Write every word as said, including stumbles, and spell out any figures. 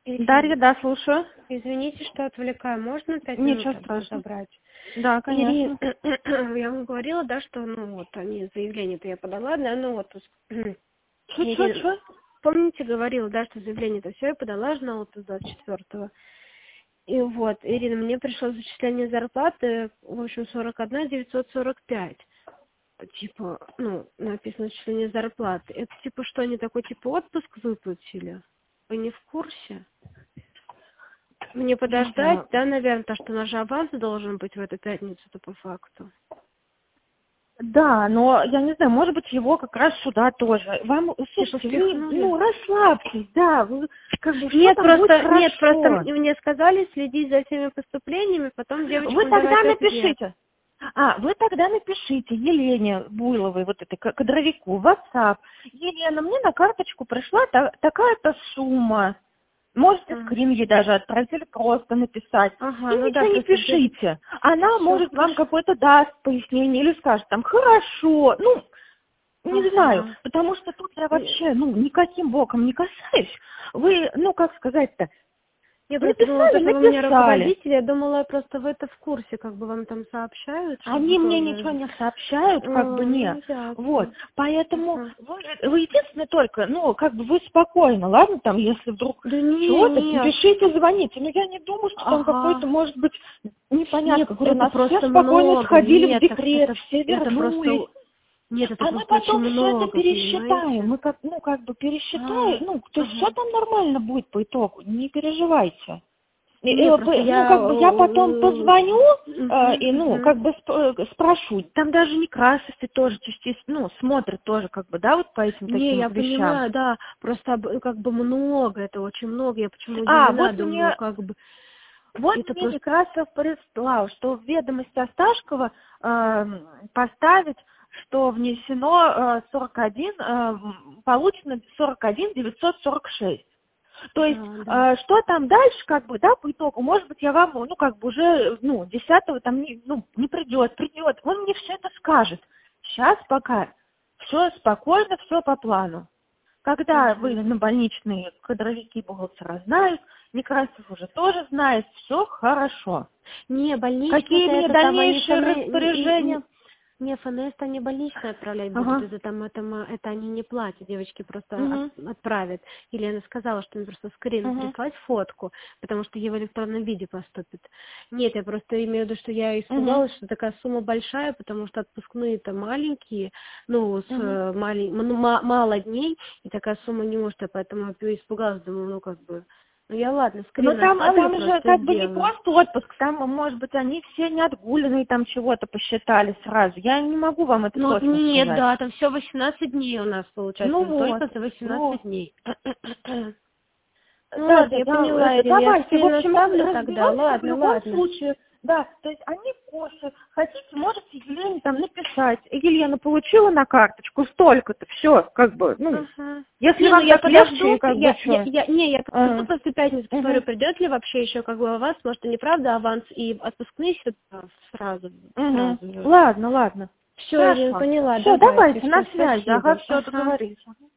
Дарья, Ирина, да, слушаю. извините, что отвлекаю. Можно пять минут Ничего от вас страшного. забрать? Да, Ирина, конечно. я вам говорила, да, что, ну, вот, они заявление-то я подала, да, ну, вот, Ирина, Чё-чё-чё? помните, говорила, да, что заявление-то все я подала же на отпуск двадцать четвёртого. И вот, Ирина, мне пришло зачисление зарплаты, в общем, сорок одна девятьсот сорок пять. Типа, ну, написано зачисление зарплаты. Это типа что, они такой типа отпуск выплатили? Вы не в курсе? Мне Не подождать, знаю. да, наверное, то, что наш аванс должен быть в эту пятницу-то по факту. Да, но я не знаю, может быть, его как раз сюда тоже. Вам, Типа слушайте, вы, впихнули? ну, расслабьтесь, да, вы, как бы, все Нет, там будет просто, нет, просто хорошо. м- мне сказали следить за всеми поступлениями, потом Вы девочкам тогда давать ответ. напишите. А, вы тогда напишите Елене Буйловой, вот этой к- кадровику, в WhatsApp. Елена, мне на карточку пришла та- такая-то сумма. Можете Ага, скрин ей даже отправить или просто написать. И ага, ну да, ничего не просто где... пишите. Она Все может вам хорошо. какое-то даст пояснение или скажет там «хорошо». Ну, не знаю, Ага. потому что тут я Не- вообще, ну, никаким боком не касаюсь. Вы, ну, как сказать-то, Я просто думала, то, написали, что вы у меня написали. руководитель, я думала, просто вы это в курсе, как бы вам там сообщают, чтобы Они мне тоже... ничего не сообщают, А, как бы не. ну, Вот. ясно. Поэтому Ага. вы, вы единственное только, ну, как бы вы спокойно, ладно, там, если вдруг Да не, чего-то, нет. пишите, звоните. Но я не думаю, что там какой-то, Ага. может быть, Нет, непонятно. Говорю, у это нас все просто спокойно много. сходили в Нет, так декрет, это, все это вернулись. просто... Нет, это А мы просто очень потом все это много, пересчитаем. понимаете? Мы как, ну, как бы пересчитаем, А, ну, то есть все ага. там нормально будет по итогу, не переживайте. И, и, Нет, просто ну, я... как бы я потом Угу, позвоню э, и, ну, угу. как бы сп- э, спрошу. Там даже Некрасовцы тоже частично, ну, смотрят тоже, как бы, да, вот по этим Не, таким я вещам. понимаю, да, просто об- как бы много, это очень много, я почему А, удивлена, вот думаю, мне, как бы, вот это мне просто... Некрасов прислал, что в ведомости Осташкова э, поставить, что внесено э, сорок один, э, получено сорок один девятьсот сорок шесть. То есть, Да, да. э, что там дальше, как бы, да, по итогу, может быть, я вам, ну, как бы уже, ну, десятого там, не, ну, не придет, придет, он мне все это скажет. Сейчас пока все спокойно, все по плану. Когда вы Угу. на больничные кадровики бухгалтера знают, Некрасов уже тоже знает, все хорошо. Не, больничный-то Какие мне это там они дальнейшие ФН... не, не, распоряжения? не- не, ФНС-то они больничные отправлять будут, Ага. это там, это, ма- это они не платят, девочки просто Угу. от- отправят. Елена сказала, что мне просто скрин Угу. прислать фотку, потому что ей в электронном виде поступит. Нет, я просто имею в виду, что я Угу. испугалась, что такая сумма большая, потому что отпускные-то маленькие, ну, с Угу. э, малень- ну, ма- мало дней, и такая сумма не может, я поэтому я испугалась, думаю, ну, как бы, ну, я ладно, Но скрин там, а оставлю, там же просто как бы не сделаю. просто отпуск, там, может быть, они все не отгуленные, там чего-то посчитали сразу. Я не могу вам это Ну вот точно нет, сказать. да, там все восемнадцать дней у нас Ну получается, вот, только за восемнадцать вот. дней. Ну Да, ладно, да, я да, поняла, это Ирина, я давайте, в скрин общем, оставлю тогда, разберемся в ладно, любом ладно. случае. Да, то есть они в курсе. Хотите, можете Елене там написать. Елена получила на карточку столько-то, все, как бы, ну, Ага. если Не, ну вам я так легче, подожду, как бы, я, я, что. я, не, я подожду Ага. после пятницы, посмотрю, Угу. придет ли вообще еще как бы аванс, может, и неправда аванс, и отпускные сюда сразу, Угу. сразу же. Ладно, ладно. Все, Ирина, Хорошо. поняла, Все, давайте, давайте, все, на связи. Ага, спасибо. все, Ага. договорились.